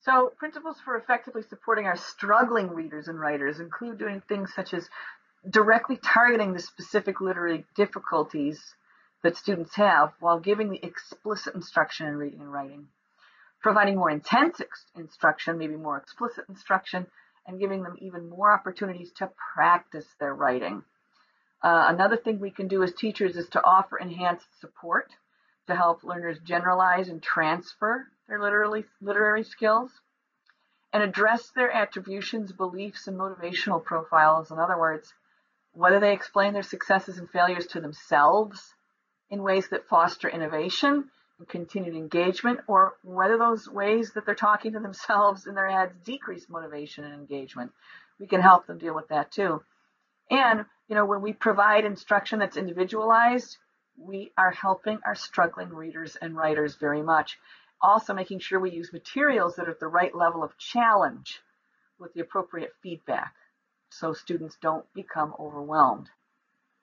So principles for effectively supporting our struggling readers and writers include doing things such as directly targeting the specific literary difficulties that students have while giving the explicit instruction in reading and writing, providing more intense instruction, maybe more explicit instruction, and giving them even more opportunities to practice their writing. Another thing we can do as teachers is to offer enhanced support to help learners generalize and transfer their literary skills and address their attributions, beliefs, and motivational profiles. In other words, whether they explain their successes and failures to themselves in ways that foster innovation and continued engagement, or whether those ways that they're talking to themselves in their heads decrease motivation and engagement. We can help them deal with that too. And, when we provide instruction that's individualized, we are helping our struggling readers and writers very much. Also making sure we use materials that are at the right level of challenge with the appropriate feedback so students don't become overwhelmed.